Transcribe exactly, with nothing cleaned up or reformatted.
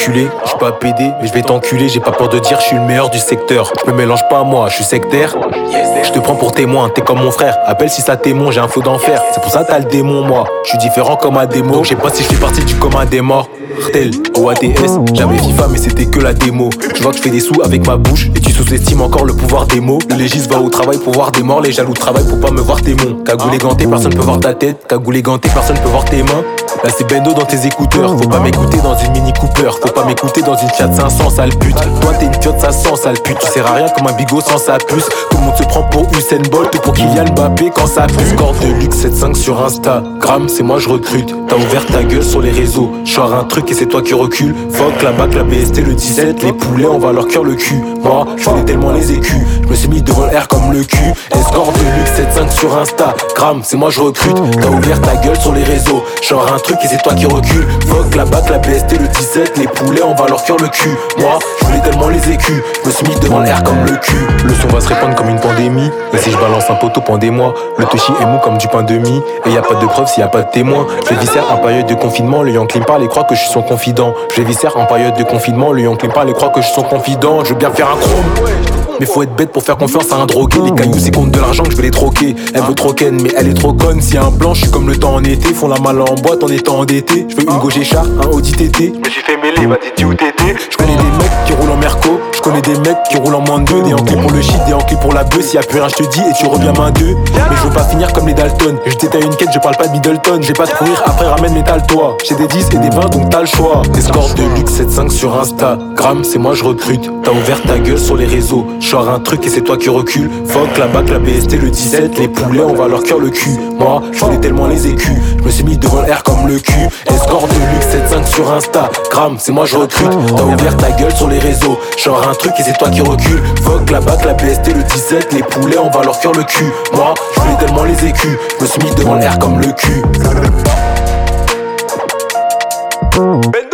enculé, je suis pas pédé, mais je vais t'enculer. J'ai pas peur de dire, je suis le meilleur du secteur. Je me mélange pas à moi, je suis sectaire. Je te prends pour témoin, t'es comme mon frère. Appelle si ça témoin, j'ai un feu d'enfer. C'est pour ça t'as le démon, moi. Je suis différent comme un démo. Donc je sais pas si je fais partie du commun des morts. Tel O A D S, j'avais FIFA mais c'était que la démo. Tu vois que je fais des sous avec ma bouche et tu sous-estimes encore le pouvoir des mots. Le légiste va au travail pour voir des morts, les jaloux travaillent pour pas me voir démon. Cagoulé ganté, personne peut voir ta tête. Cagoulé ganté, personne peut voir tes mains. Là c'est Bendo dans tes écouteurs. Faut pas m'écouter dans une Mini Cooper. Faut pas m'écouter dans une Fiat cinq cents, sale pute. Toi t'es une fiotte, ça sent, sale pute. Tu sers à rien comme un bigot sans sa puce. Tout le monde se prend pour Usain Bolt ou pour Kylian Mbappé quand ça pue. Score de luxe sept cinq sur Instagram, c'est moi je recrute. T'as ouvert ta gueule sur les réseaux. J'sors un truc et c'est toi qui recule. Fuck la bac, la B S T, le dix-sept. Les poulets, on va leur cœur le cul. Moi, je voulais tellement les écus. Je me suis mis devant le R comme le cul. Escort de luxe sept cinq sur Instagram, c'est moi je recrute. T'as ouvert ta gueule sur les réseaux. Genre un truc et c'est toi qui recule. Fuck la bac, la B S T, le dix-sept. Les poulets, on va leur cœur le cul. Moi, je voulais tellement les écus. Je me suis mis devant le R comme le cul. Le son va se répandre comme une pandémie. Et si je balance un poteau, pendez-moi. Le touchy est mou comme du pain demi. Et y a pas de preuve s'il y a pas de témoin. Je viscère en période de confinement. Le Yankee parle et croit que je suis son confident. Je viscère en période de confinement. Le Yankee parle et croit que je suis son confident. Je veux bien faire un chrome. Mais faut être bête pour faire confiance à un drogué. Les cailloux c'est contre de l'argent que je vais les troquer. Elle veut trop ken mais elle est trop conne. Si y a un blanc je suis comme le temps en été. Font la malle en boîte en étant endetté. Je veux une Go G-Char, un Audi T T. Je me suis fait mêler, va dit où t'étais. Je connais des mecs qui roulent en Merco. Je connais des mecs qui roulent en moins de deux. Des Yankees pour le shit, des Yankees pour la bœuf. S'il y a plus rien je te dis et tu reviens main deux. Mais je veux pas finir comme les Dalton. Je détaille une quête, je parle pas de Middleton. J'ai pas de courir après ramène métal toi. J'ai des dix et des vingt donc t'as le choix. Escort de luxe sept cinq sur Instagram, c'est moi je recrute. T'as ouvert ta gueule sur les réseaux. J'sors un truc et c'est toi qui recule. Fuck la bac, la B S T, le dix-sept. Les poulets on va leur cœur le cul. Moi je voulais tellement les écus. Je me suis mis devant le R comme le cul. Escort de luxe sept cinq sur Instagram, c'est moi je recrute. T'as ouvert ta gueule sur les réseaux. J'sors un truc et c'est toi qui recule. Fuck la bac, la B S T, le dix-sept. Les poulets on va leur cœur le cul. Moi je voulais tellement les écus. Je me suis mis devant le R comme le cul.